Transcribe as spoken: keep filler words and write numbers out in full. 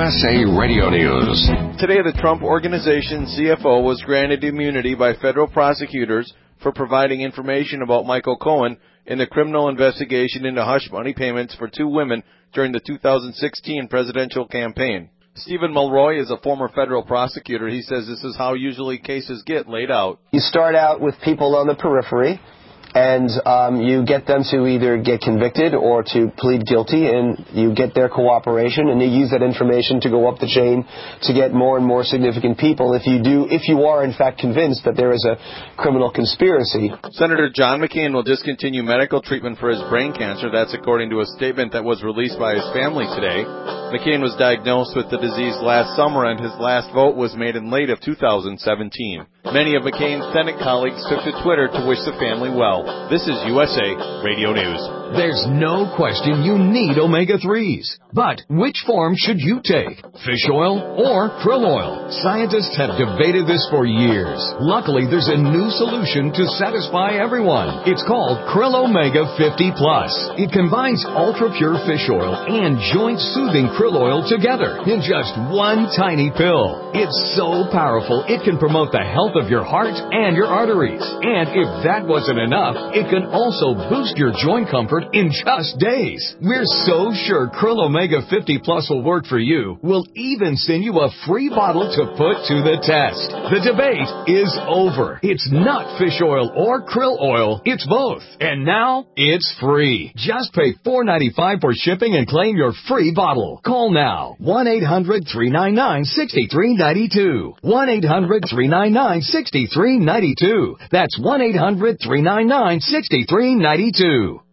S A Radio News. Today, the Trump Organization C F O was granted immunity by federal prosecutors for providing information about Michael Cohen in the criminal investigation into hush money payments for two women during the two thousand sixteen presidential campaign. Stephen Mulroy is a former federal prosecutor. He says this is how usually cases get laid out. You start out with people on the periphery, and um, you get them to either get convicted or to plead guilty, and you get their cooperation, and you use that information to go up the chain to get more and more significant people if you do, if you are in fact convinced that there is a criminal conspiracy. Senator John McCain will discontinue medical treatment for his brain cancer. That's according to a statement that was released by his family today. McCain was diagnosed with the disease last summer, and his last vote was made in late of two thousand seventeen. Many of McCain's Senate colleagues took to Twitter to wish the family well. This is U S A Radio News. There's no question you need omega threes. But which form should you take? Fish oil or krill oil? Scientists have debated this for years. Luckily, there's a new solution to satisfy everyone. It's called Krill Omega fifty plus. It combines ultra-pure fish oil and joint-soothing krill oil together in just one tiny pill. It's so powerful, it can promote the health of your heart and your arteries. And if that wasn't enough, it can also boost your joint comfort in just days. We're so sure Krill Omega fifty plus will work for you. We'll even send you a free bottle to put to the test. The debate is over. It's not fish oil or krill oil. It's both. And now it's free. Just pay four dollars and ninety-five cents for shipping and claim your free bottle. Call now. one eight hundred three nine nine six three nine two. one eight hundred three nine nine six three nine two. That's one eight hundred three nine nine six three nine two.